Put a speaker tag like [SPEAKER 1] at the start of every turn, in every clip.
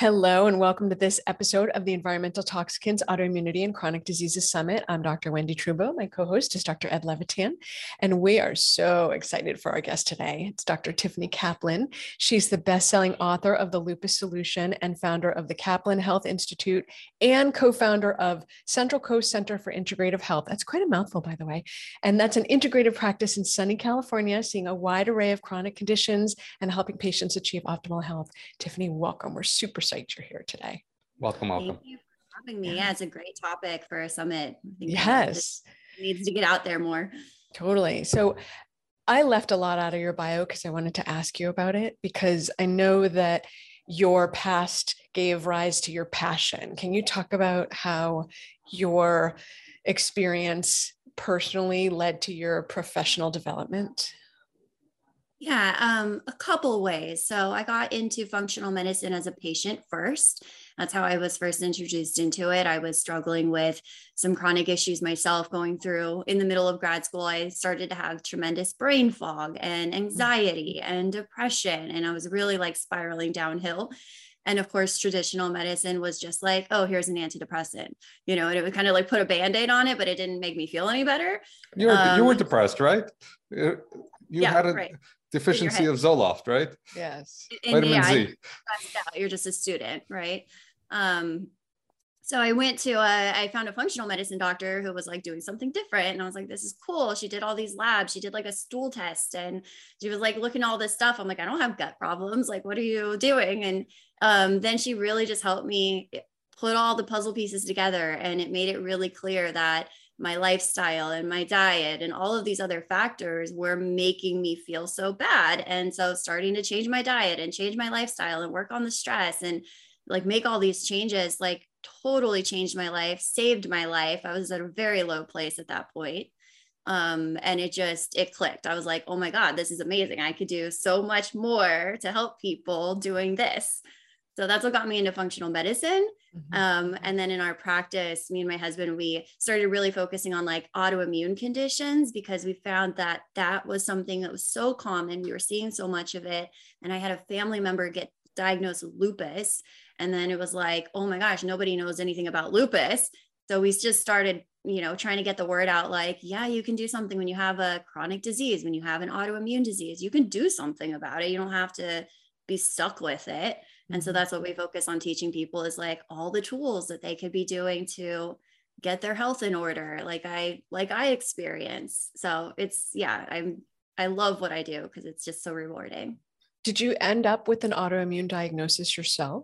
[SPEAKER 1] Hello, and welcome to this episode of the Environmental Toxicants, Autoimmunity, and Chronic Diseases Summit. I'm Dr. Wendy Trubo. My co-host is Dr. Ed Levitan, and we are so excited for our guest today. It's Dr. Tiffany Kaplan. She's the best-selling author of The Lupus Solution and founder of the Kaplan Health Institute and co-founder of Central Coast Center for Integrative Health. That's quite a mouthful, by the way. And that's an integrative practice in sunny California, seeing a wide array of chronic conditions and helping patients achieve optimal health. Tiffany, welcome. We're super psyched you're here today.
[SPEAKER 2] Welcome.
[SPEAKER 3] Thank you for having me. Yeah, it's a great topic for a summit. I think
[SPEAKER 1] yes.
[SPEAKER 3] It needs to get out there more.
[SPEAKER 1] Totally. So I left a lot out of your bio because I wanted to ask you about it, because I know that your past gave rise to your passion. Can you talk about how your experience personally led to your professional development?
[SPEAKER 3] Yeah, a couple ways. So I got into functional medicine as a patient first. That's how I was first introduced into it. I was struggling with some chronic issues myself going through in the middle of grad school. I started to have tremendous brain fog and anxiety and depression, and I was really like spiraling downhill. And of course, traditional medicine was just like, oh, here's an antidepressant, and it would kind of like put a Band-Aid on it, but it didn't make me feel any better.
[SPEAKER 2] You were depressed, right? You had a deficiency of Zoloft, right?
[SPEAKER 1] Yes.
[SPEAKER 2] Vitamin Z.
[SPEAKER 3] You're just a student, right? So I went to, I found a functional medicine doctor who was like doing something different. And I was like, this is cool. She did all these labs. She did like a stool test and she was like looking at all this stuff. I'm like, I don't have gut problems. Like, what are you doing? And then she really just helped me put all the puzzle pieces together. And it made it really clear that my lifestyle and my diet and all of these other factors were making me feel so bad. And so starting to change my diet and change my lifestyle and work on the stress and like make all these changes, like totally changed my life, saved my life. I was at a very low place at that point. And it clicked. I was like, oh my God, this is amazing. I could do so much more to help people doing this. So that's what got me into functional medicine. And then in our practice, me and my husband, we started really focusing on like autoimmune conditions because we found that that was something that was so common. We were seeing so much of it. And I had a family member get diagnosed with lupus. And then it was like, oh my gosh, nobody knows anything about lupus. So we just started, trying to get the word out like, yeah, you can do something when you have a chronic disease, when you have an autoimmune disease, you can do something about it. You don't have to be stuck with it. And so that's what we focus on teaching people is like all the tools that they could be doing to get their health in order. Like I experience. So I love what I do because it's just so rewarding.
[SPEAKER 1] Did you end up with an autoimmune diagnosis yourself?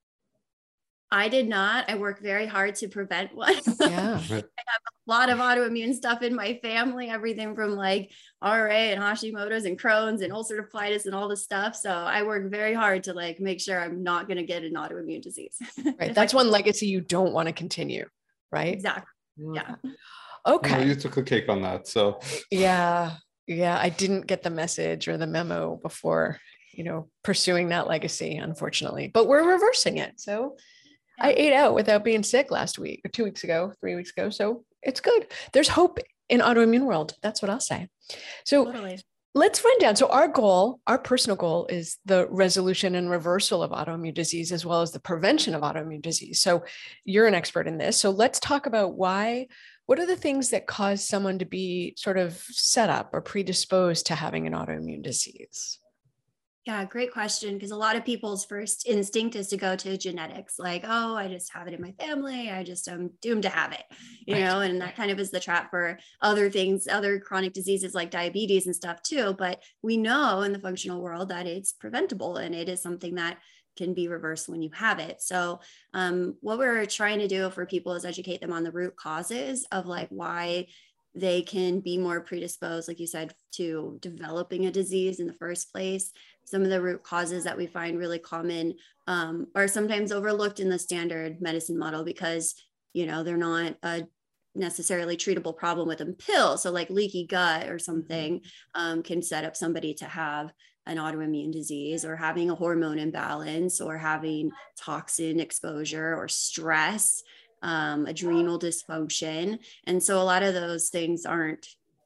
[SPEAKER 3] I did not. I work very hard to prevent one.
[SPEAKER 1] Yeah.
[SPEAKER 3] I have a lot of autoimmune stuff in my family, everything from like RA and Hashimoto's and Crohn's and ulcerative colitis and all this stuff. So I work very hard to like make sure I'm not going to get an autoimmune disease.
[SPEAKER 1] Right. That's one legacy you don't want to continue, right?
[SPEAKER 3] Exactly. Yeah.
[SPEAKER 1] Okay.
[SPEAKER 2] You took a cake on that. So
[SPEAKER 1] yeah. I didn't get the message or the memo before, pursuing that legacy, unfortunately, but we're reversing it. So I ate out without being sick last week or 2 weeks ago, 3 weeks ago. So it's good. There's hope in autoimmune world. That's what I'll say. So totally. Let's run down. So our personal goal is the resolution and reversal of autoimmune disease, as well as the prevention of autoimmune disease. So you're an expert in this. So let's talk about what are the things that cause someone to be sort of set up or predisposed to having an autoimmune disease?
[SPEAKER 3] Yeah, great question. Because a lot of people's first instinct is to go to genetics, like, oh, I just have it in my family. I'm doomed to have it, and that kind of is the trap for other things, other chronic diseases like diabetes and stuff too. But we know in the functional world that it's preventable and it is something that can be reversed when you have it. So what we're trying to do for people is educate them on the root causes of like why they can be more predisposed, like you said, to developing a disease in the first place. Some of the root causes that we find really common are sometimes overlooked in the standard medicine model because, they're not a necessarily treatable problem with a pill. So like leaky gut or something can set up somebody to have an autoimmune disease, or having a hormone imbalance, or having toxin exposure or stress, adrenal dysfunction. And so a lot of those things aren't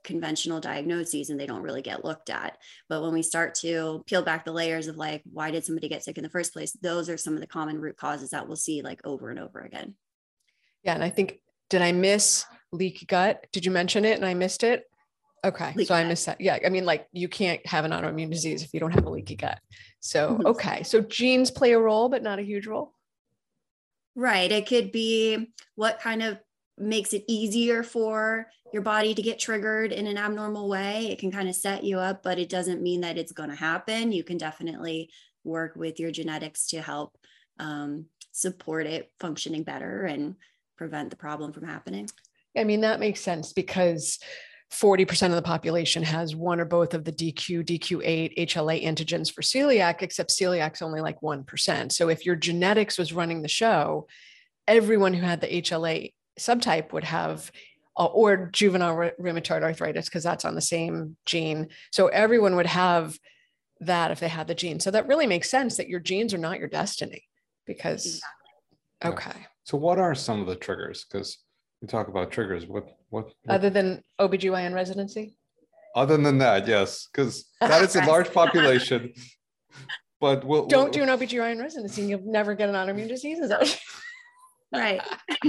[SPEAKER 3] conventional diagnoses and they don't really get looked at. But when we start to peel back the layers of like, why did somebody get sick in the first place? Those are some of the common root causes that we'll see like over and over again.
[SPEAKER 1] Yeah. And I think, did I miss leaky gut? Did you mention it and I missed it? Okay. So I missed that. Yeah. I mean, like you can't have an autoimmune disease if you don't have a leaky gut. So, okay. So genes play a role, but not a huge role.
[SPEAKER 3] Right. It could be what kind of makes it easier for your body to get triggered in an abnormal way. It can kind of set you up, but it doesn't mean that it's going to happen. You can definitely work with your genetics to help support it functioning better and prevent the problem from happening.
[SPEAKER 1] I mean, that makes sense because 40% of the population has one or both of the DQ, DQ8, HLA antigens for celiac, except celiac's only like 1%. So if your genetics was running the show, everyone who had the HLA subtype would have, or juvenile rheumatoid arthritis, because that's on the same gene. So everyone would have that if they had the gene. So that really makes sense that your genes are not your destiny because, okay.
[SPEAKER 2] Yeah. So what are some of the triggers? Because we talk about triggers. What
[SPEAKER 1] other than OBGYN residency?
[SPEAKER 2] Other than that, yes, because that is a large population. But
[SPEAKER 1] don't do an OBGYN residency and you'll never get an autoimmune disease. Is that
[SPEAKER 3] right?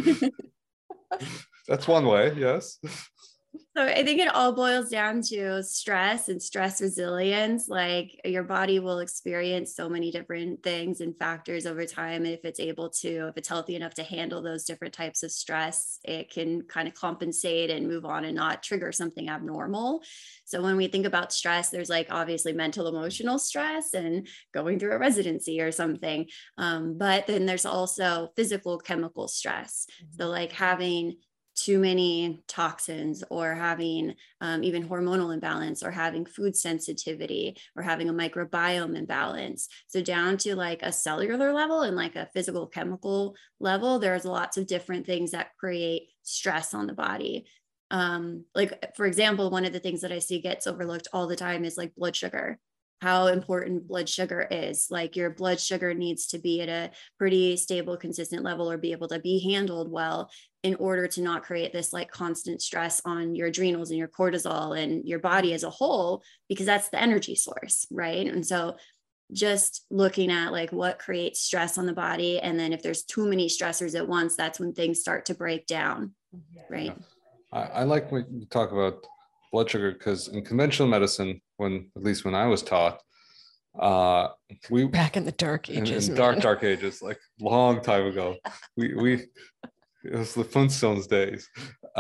[SPEAKER 2] That's one way, yes.
[SPEAKER 3] So I think it all boils down to stress and stress resilience. Like your body will experience so many different things and factors over time. And if it's healthy enough to handle those different types of stress, it can kind of compensate and move on and not trigger something abnormal. So when we think about stress, there's like obviously mental, emotional stress and going through a residency or something. But then there's also physical, chemical stress. So like having too many toxins or having even hormonal imbalance or having food sensitivity or having a microbiome imbalance. So down to like a cellular level and like a physical chemical level, there's lots of different things that create stress on the body. Like for example, one of the things that I see gets overlooked all the time is like blood sugar. How important blood sugar is. Like your blood sugar needs to be at a pretty stable, consistent level or be able to be handled well in order to not create this like constant stress on your adrenals and your cortisol and your body as a whole, because that's the energy source, right? And so just looking at like what creates stress on the body. And then if there's too many stressors at once, that's when things start to break down, right?
[SPEAKER 2] Yeah. I like when you talk about blood sugar because in conventional medicine, at least when I was taught, we
[SPEAKER 1] back in the dark ages,
[SPEAKER 2] in dark ages, like long time ago, we it was the Flintstones days.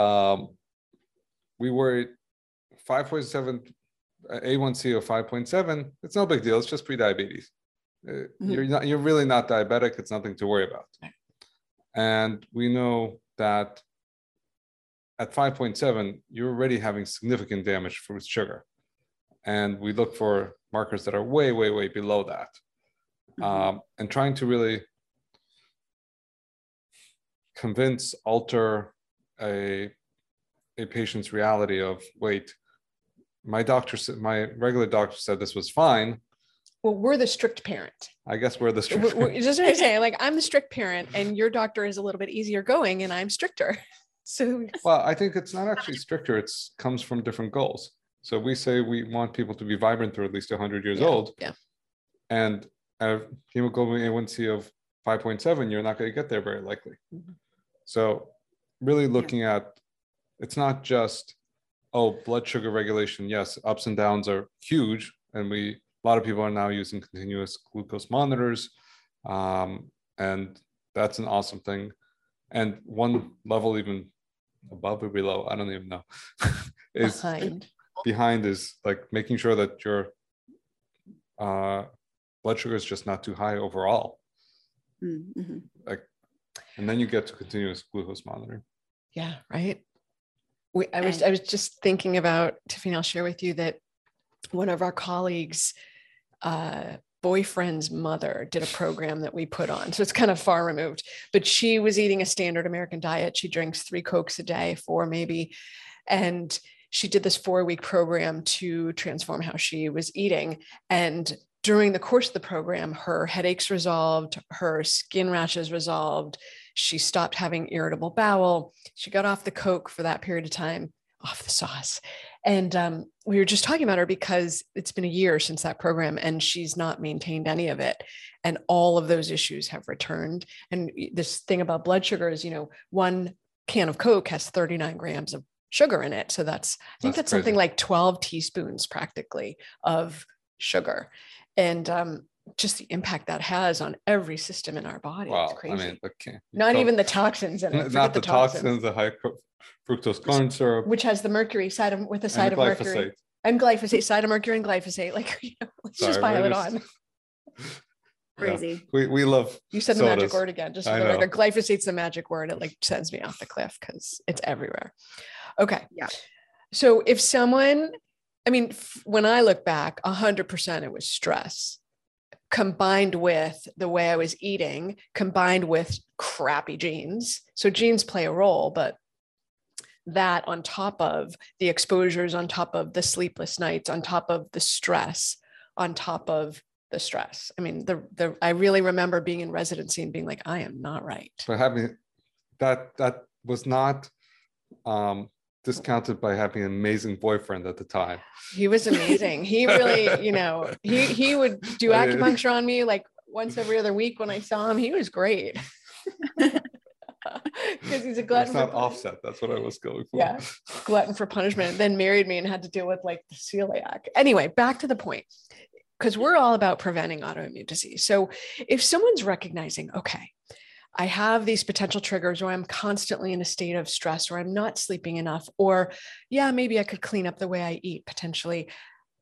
[SPEAKER 2] We were 5.7 A1C of 5.7. It's no big deal. It's just pre-diabetes. You're really not diabetic. It's nothing to worry about. And we know that at 5.7, you're already having significant damage from sugar. And we look for markers that are way, way, way below that. And trying to really alter a patient's reality of, wait, my regular doctor said this was fine.
[SPEAKER 1] Well, we're the strict parent.
[SPEAKER 2] I guess we're the strict parent.
[SPEAKER 1] Just what I'm saying, like I'm the strict parent and your doctor is a little bit easier going and I'm stricter. So,
[SPEAKER 2] well, I think it's not actually stricter. It comes from different goals. So we say we want people to be vibrant through at least 100 years old.
[SPEAKER 1] Yeah.
[SPEAKER 2] And a hemoglobin A1C of 5.7, you're not going to get there very likely. So really looking at, it's not just, blood sugar regulation. Yes, ups and downs are huge. And a lot of people are now using continuous glucose monitors. And that's an awesome thing. And one level even above or below, I don't even know, is behind is like making sure that your blood sugar is just not too high overall. Like, and then you get to continuous glucose monitoring.
[SPEAKER 1] Yeah, right. I was just thinking about, Tiffany, I'll share with you that one of our colleagues' boyfriend's mother did a program that we put on. So it's kind of far removed, but she was eating a standard American diet. She drinks 3 Cokes a day, 4 maybe. And she did this 4-week program to transform how she was eating. And during the course of the program, her headaches resolved, her skin rashes resolved. She stopped having irritable bowel. She got off the Coke for that period of time, off the sauce. And we were just talking about her because it's been a year since that program and she's not maintained any of it. And all of those issues have returned. And this thing about blood sugar is, one can of Coke has 39 grams of sugar in it. So I think that's something like 12 teaspoons practically of sugar. And just the impact that has on every system in our body.
[SPEAKER 2] Wow.
[SPEAKER 1] It's crazy.
[SPEAKER 2] Not
[SPEAKER 1] even the toxins in it.
[SPEAKER 2] Not the toxins, the high fructose corn syrup,
[SPEAKER 1] which has the mercury with the side of mercury and glyphosate, side of mercury and glyphosate. Let's just pile it on.
[SPEAKER 3] Crazy.
[SPEAKER 2] Yeah. We love.
[SPEAKER 1] You said sodas. The magic word again. Just for the record, glyphosate's the magic word. It sends me off the cliff because it's everywhere. Okay.
[SPEAKER 3] Yeah.
[SPEAKER 1] So if someone, when I look back, 100% it was stress combined with the way I was eating, combined with crappy genes. So genes play a role, but that on top of the exposures, on top of the sleepless nights, on top of the stress, on top of the stress. I really remember being in residency and being like, I am not right.
[SPEAKER 2] But having that was not discounted by having an amazing boyfriend at the time.
[SPEAKER 1] He was amazing. He really, he would do acupuncture on me like once every other week when I saw him. He was great. Because he's a glutton.
[SPEAKER 2] It's not offset. That's what I was going for.
[SPEAKER 1] Yeah, glutton for punishment. Then married me and had to deal with the celiac. Anyway, back to the point, because we're all about preventing autoimmune disease. So if someone's recognizing, okay, I have these potential triggers, or I'm constantly in a state of stress, or I'm not sleeping enough, or maybe I could clean up the way I eat potentially.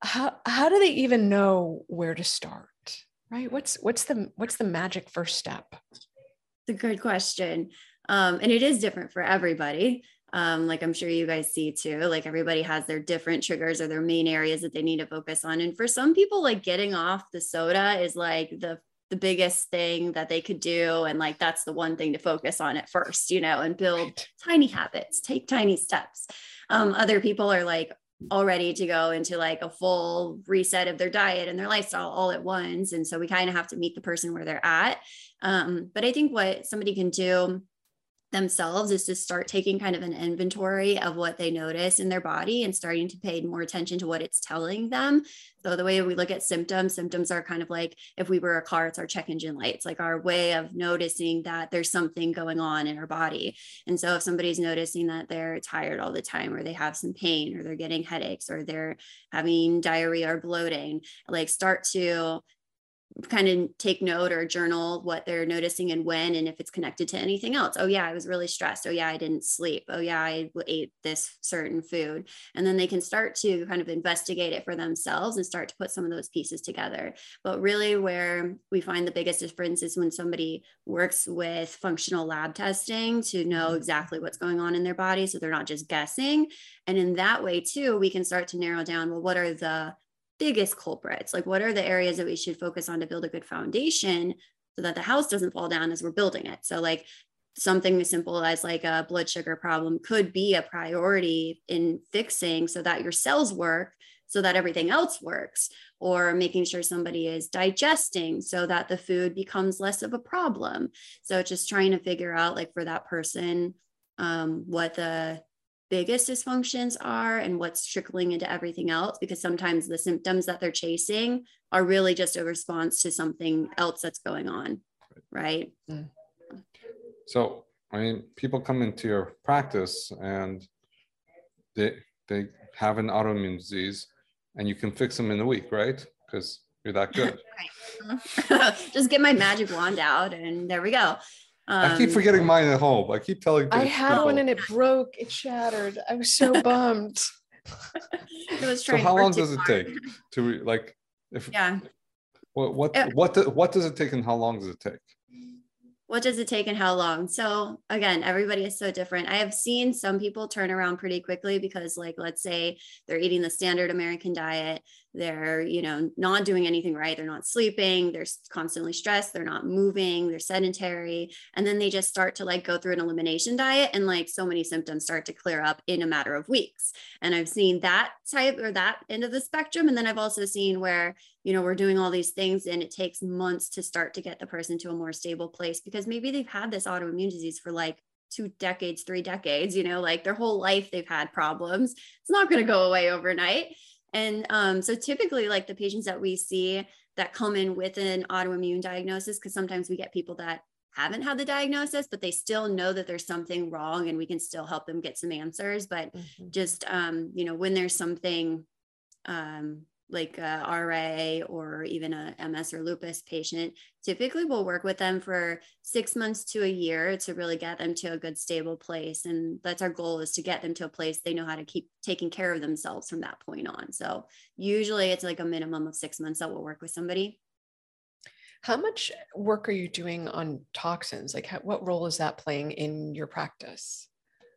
[SPEAKER 1] How do they even know where to start? Right? What's the magic first step?
[SPEAKER 3] It's a good question. And it is different for everybody. I'm sure you guys see too, everybody has their different triggers or their main areas that they need to focus on. And for some people, getting off the soda is the biggest thing that they could do. And that's the one thing to focus on at first, and build tiny habits, take tiny steps. Other people are all ready to go into a full reset of their diet and their lifestyle all at once. And so we kind of have to meet the person where they're at. But I think what somebody can do themselves is to start taking kind of an inventory of what they notice in their body and starting to pay more attention to what it's telling them. So the way we look at symptoms are kind of if we were a car, it's our check engine lights, our way of noticing that there's something going on in our body. And so if somebody's noticing that they're tired all the time, or they have some pain, or they're getting headaches, or they're having diarrhea or bloating, start to kind of take note or journal what they're noticing and when, and if it's connected to anything else. Oh yeah, I was really stressed. Oh yeah, I didn't sleep. Oh yeah, I ate this certain food. And then they can start to kind of investigate it for themselves and start to put some of those pieces together. But really where we find the biggest difference is when somebody works with functional lab testing to know exactly what's going on in their body, so they're not just guessing. And in that way too, we can start to narrow down, well, what are the biggest culprits? What are the areas that we should focus on to build a good foundation so that the house doesn't fall down as we're building it? So something as simple as a blood sugar problem could be a priority in fixing so that your cells work, so that everything else works, or making sure somebody is digesting so that the food becomes less of a problem. So just trying to figure out for that person, what the biggest dysfunctions are and what's trickling into everything else, because sometimes the symptoms that they're chasing are really just a response to something else that's going on, right?
[SPEAKER 2] So people come into your practice and they have an autoimmune disease, and you can fix them in a week, right? Because you're that good.
[SPEAKER 3] Just get my magic wand out and there we go.
[SPEAKER 2] I keep forgetting mine at home. I keep telling people.
[SPEAKER 1] I had one and it broke. It shattered. I was so bummed.
[SPEAKER 2] So how long does it take to what does it take and how long does it take?
[SPEAKER 3] What does it take and how long? So again, everybody is so different. I have seen some people turn around pretty quickly because let's say they're eating the standard American diet. They're, not doing anything right. They're not sleeping. They're constantly stressed. They're not moving. They're sedentary. And then they just start to go through an elimination diet, and so many symptoms start to clear up in a matter of weeks. And I've seen that type or that end of the spectrum. And then I've also seen where, we're doing all these things and it takes months to start to get the person to a more stable place, because maybe they've had this autoimmune disease for 2 decades, 3 decades, you know, like their whole life they've had problems. It's not going to go away overnight. And so typically like the patients that we see that come in with an autoimmune diagnosis, because sometimes we get people that haven't had the diagnosis, but they still know that there's something wrong and we can still help them get some answers. But just, you know, when there's something like a RA or even a MS or lupus patient, typically we'll work with them for 6 months to a year to really get them to a good, stable place. And that's our goal, is to get them to a place they know how to keep taking care of themselves from that point on. So usually it's like a minimum of 6 months that we'll work with somebody.
[SPEAKER 1] How much work are you doing on toxins? Like what role is that playing in your practice?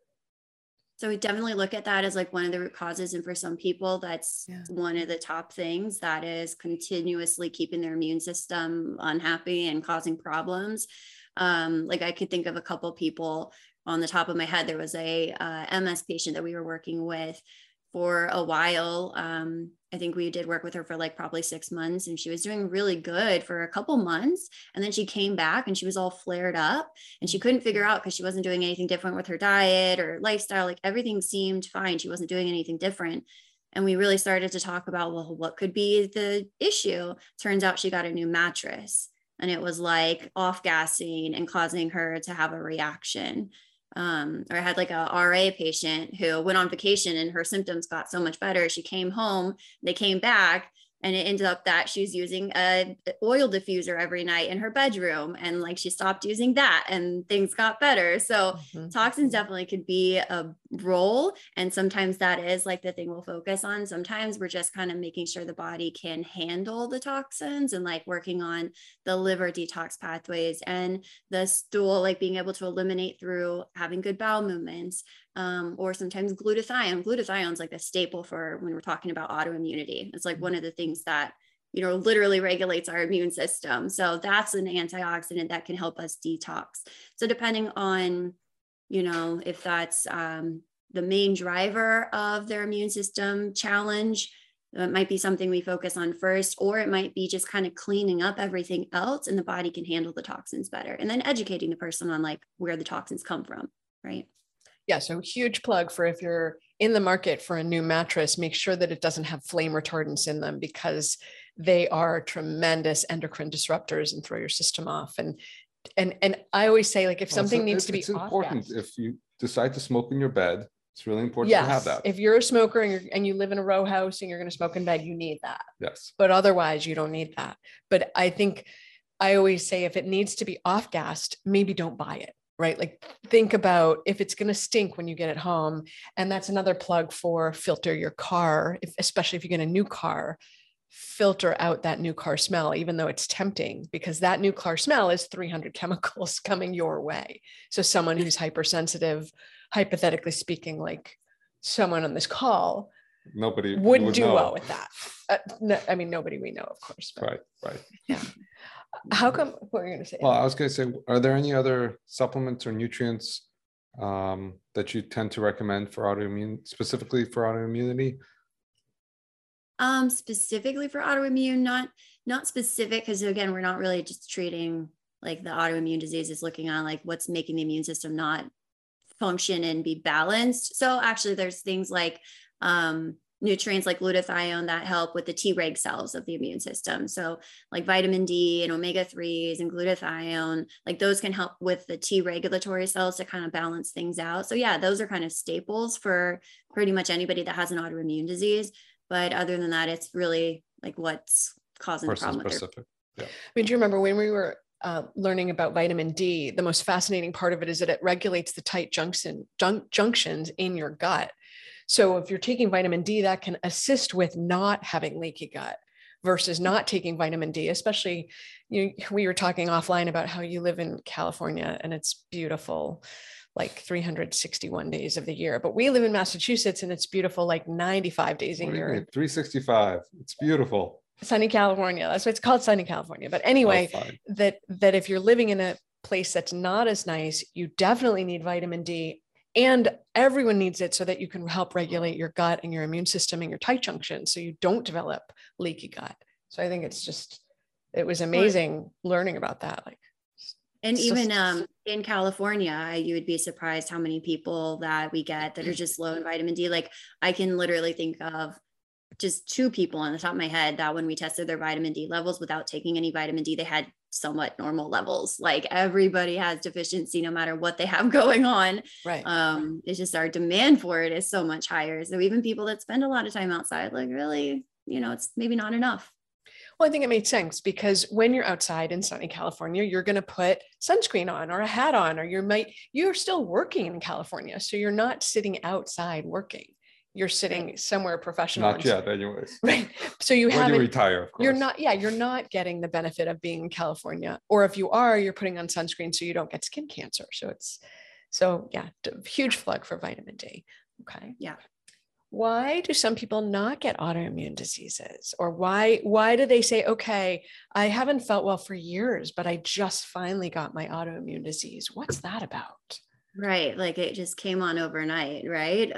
[SPEAKER 3] So we definitely look at that as like one of the root causes. And for some people, that's one of the top things that is continuously keeping their immune system unhappy and causing problems. Like I could think of a couple people on the top of my head. There was a MS patient that we were working with for a while. I think we did work with her for like probably 6 months, and she was doing really good for a couple months. And then she came back and she was all flared up, and she couldn't figure out, because she wasn't doing anything different with her diet or lifestyle. Like everything seemed fine. She wasn't doing anything different. And we really started to talk about, well, what could be the issue? Turns out she got a new mattress, and it was like off gassing and causing her to have a reaction. Or I had like a RA patient who went on vacation and her symptoms got so much better. She came home, they came back, and it ended up that she was using a oil diffuser every night in her bedroom. And like she stopped using that and things got better. So toxins definitely could be a role. And sometimes that is like the thing we'll focus on. Sometimes we're just kind of making sure the body can handle the toxins, and like working on the liver detox pathways and the stool, like being able to eliminate through having good bowel movements. Or sometimes glutathione. Glutathione is like a staple for when we're talking about autoimmunity. It's like one of the things that, you know, literally regulates our immune system. So that's an antioxidant that can help us detox. So depending on, you know, if that's the main driver of their immune system challenge, it might be something we focus on first, or it might be just kind of cleaning up everything else and the body can handle the toxins better. And then educating the person on like where the toxins come from, right?
[SPEAKER 1] Yeah, so huge plug for if you're in the market for a new mattress, make sure that it doesn't have flame retardants in them, because they are tremendous endocrine disruptors and throw your system off. And I always say, like, if something needs to be
[SPEAKER 2] it's important. If you decide to smoke in your bed, it's really important to have that.
[SPEAKER 1] If you're a smoker and you live in a row house and you're going to smoke in bed, you need that.
[SPEAKER 2] Yes.
[SPEAKER 1] But otherwise, you don't need that. But I think I always say, if it needs to be off gassed, maybe don't buy it. Right? Like think about if it's going to stink when you get it home. And that's another plug for filter your car, especially if you get a new car, filter out that new car smell, even though it's tempting, because that new car smell is 300 chemicals coming your way. So someone who's hypersensitive, hypothetically speaking, like someone on this call,
[SPEAKER 2] nobody
[SPEAKER 1] would do well with that. No, I mean, nobody we know, of course.
[SPEAKER 2] Right.
[SPEAKER 1] Yeah. How come? What were you going to say?
[SPEAKER 2] Well, I was going to say, are there any other supplements or nutrients that you tend to recommend for specifically for autoimmunity?
[SPEAKER 3] Specifically for autoimmune, not specific, because again, we're not really just treating like the autoimmune diseases, looking on like what's making the immune system not function and be balanced. So actually, there's things like nutrients like glutathione that help with the Treg cells of the immune system. So like vitamin D and omega-3s and glutathione, like those can help with the T regulatory cells to kind of balance things out. So yeah, those are kind of staples for pretty much anybody that has an autoimmune disease. But other than that, it's really like what's causing the problem.
[SPEAKER 2] Yeah.
[SPEAKER 1] I mean, do you remember when we were learning about vitamin D, the most fascinating part of it is that it regulates the tight junctions in your gut. So if you're taking vitamin D, that can assist with not having leaky gut versus not taking vitamin D, especially, we were talking offline about how you live in California and it's beautiful, like 361 days of the year, but we live in Massachusetts and it's beautiful, like 95 days a year.
[SPEAKER 2] 365. It's beautiful.
[SPEAKER 1] Sunny California. That's why it's called sunny California. But anyway, that if you're living in a place that's not as nice, you definitely need vitamin D. And everyone needs it so that you can help regulate your gut and your immune system and your tight junctions so you don't develop leaky gut. So I think it was amazing learning about that. Like,
[SPEAKER 3] And
[SPEAKER 1] It's
[SPEAKER 3] even
[SPEAKER 1] just-
[SPEAKER 3] in California, you would be surprised how many people that we get that are just low in vitamin D. Like I can literally think of just 2 people on the top of my head that when we tested their vitamin D levels without taking any vitamin D, they had somewhat normal levels. Like everybody has deficiency no matter what they have going on.
[SPEAKER 1] right.
[SPEAKER 3] It's just our demand for it is so much higher. So even people that spend a lot of time outside, like really, it's maybe not enough.
[SPEAKER 1] Well, I think it made sense because when you're outside in sunny California, you're going to put sunscreen on or a hat on, or you're still working in California. So you're not sitting outside working. You're sitting somewhere professional.
[SPEAKER 2] Not yet, anyways.
[SPEAKER 1] Right. So you
[SPEAKER 2] When you
[SPEAKER 1] haven't,
[SPEAKER 2] retire, of course.
[SPEAKER 1] you're not getting the benefit of being in California. Or if you are, you're putting on sunscreen so you don't get skin cancer. So huge plug for vitamin D. Okay.
[SPEAKER 3] Yeah.
[SPEAKER 1] Why do some people not get autoimmune diseases? Or why do they say, okay, I haven't felt well for years, but I just finally got my autoimmune disease? What's that about?
[SPEAKER 3] Right. Like it just came on overnight. Right.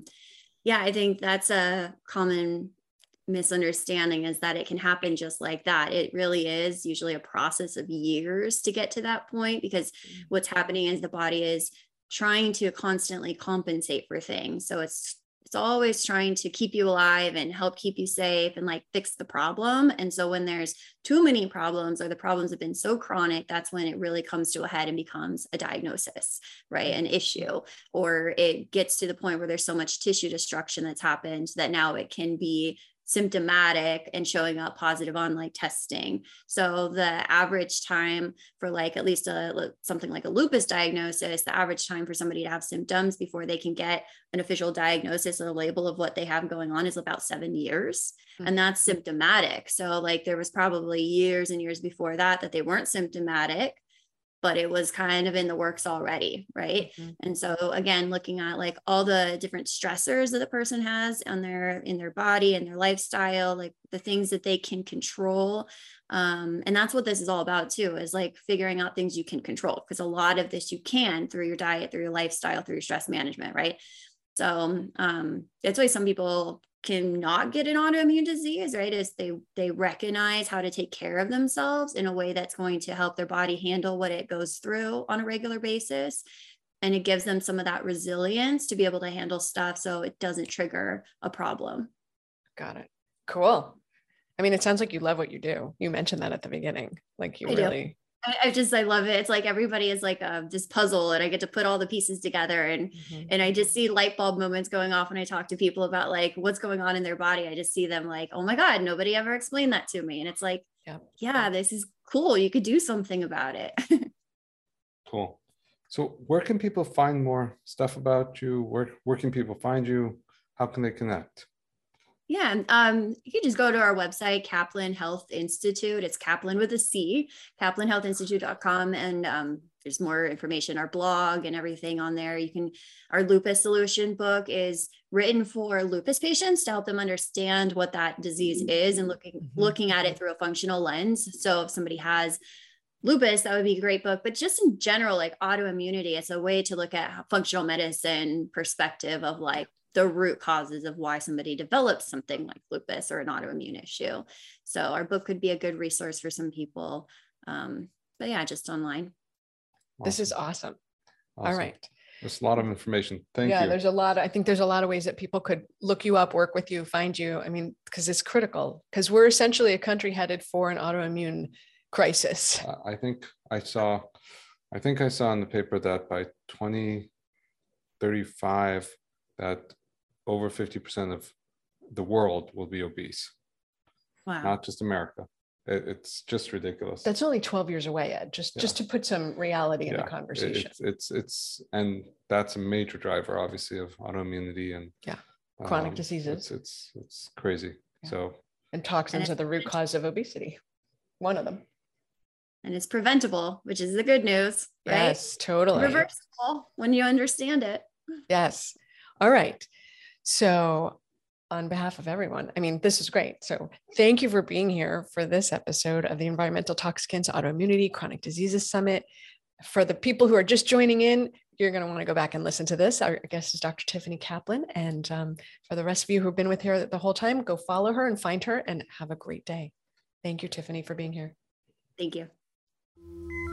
[SPEAKER 3] Yeah, I think that's a common misunderstanding, is that it can happen just like that. It really is usually a process of years to get to that point, because what's happening is the body is trying to constantly compensate for things. So it's always trying to keep you alive and help keep you safe and like fix the problem. And so when there's too many problems, or the problems have been so chronic, that's when it really comes to a head and becomes a diagnosis, right? An issue, or it gets to the point where there's so much tissue destruction that's happened that now it can be symptomatic and showing up positive on like testing. So the average time for like at least something like a lupus diagnosis, the average time for somebody to have symptoms before they can get an official diagnosis or a label of what they have going on is about 7 years. Mm-hmm. And that's symptomatic. So like there was probably years and years before that they weren't symptomatic, but it was kind of in the works already, right? Mm-hmm. And so again, looking at like all the different stressors that the person has in their body and their lifestyle, like the things that they can control. And that's what this is all about too, is like figuring out things you can control, because a lot of this you can through your diet, through your lifestyle, through your stress management, right? So that's why some people cannot get an autoimmune disease, right? Is they recognize how to take care of themselves in a way that's going to help their body handle what it goes through on a regular basis. And it gives them some of that resilience to be able to handle stuff so it doesn't trigger a problem.
[SPEAKER 1] Got it. Cool. I mean, it sounds like you love what you do. You mentioned that at the beginning. Like you really...
[SPEAKER 3] I love it. It's like everybody is like this puzzle, and I get to put all the pieces together, and I just see light bulb moments going off when I talk to people about like what's going on in their body. I just see them like, oh my God, nobody ever explained that to me. And it's like, yeah, this is cool. You could do something about it.
[SPEAKER 2] Cool. So where can people find more stuff about you? Where can people find you? How can they connect?
[SPEAKER 3] Yeah, you can just go to our website, Kaplan Health Institute. It's Kaplan with a C, kaplanhealthinstitute.com. And there's more information, our blog and everything on there. Our lupus solution book is written for lupus patients to help them understand what that disease is and looking at it through a functional lens. So if somebody has lupus, that would be a great book. But just in general, like autoimmunity, it's a way to look at functional medicine perspective of like the root causes of why somebody develops something like lupus or an autoimmune issue. So our book could be a good resource for some people. But yeah, just online.
[SPEAKER 1] Awesome. This is awesome. All right.
[SPEAKER 2] There's a lot of information. Thank you.
[SPEAKER 1] Yeah, I think there's a lot of ways that people could look you up, work with you, find you. I mean, because it's critical, because we're essentially a country headed for an autoimmune crisis.
[SPEAKER 2] I think I saw in the paper that by 2035, that over 50% of the world will be obese.
[SPEAKER 3] Wow.
[SPEAKER 2] Not just America. It's just ridiculous.
[SPEAKER 1] That's only 12 years away, Ed, just to put some reality in the conversation.
[SPEAKER 2] It's and that's a major driver, obviously, of autoimmunity and
[SPEAKER 1] chronic diseases.
[SPEAKER 2] It's crazy. Yeah. So,
[SPEAKER 1] and toxins are the root cause of obesity. One of them.
[SPEAKER 3] And it's preventable, which is the good news, right?
[SPEAKER 1] Yes, totally.
[SPEAKER 3] Reversible when you understand it.
[SPEAKER 1] Yes. All right. So on behalf of everyone, I mean, this is great. So thank you for being here for this episode of the Environmental Toxicants Autoimmunity Chronic Diseases Summit. For the people who are just joining in, you're going to want to go back and listen to this. Our guest is Dr. Tiffany Kaplan. And for the rest of you who've been with her the whole time, go follow her and find her and have a great day. Thank you, Tiffany, for being here.
[SPEAKER 3] Thank you.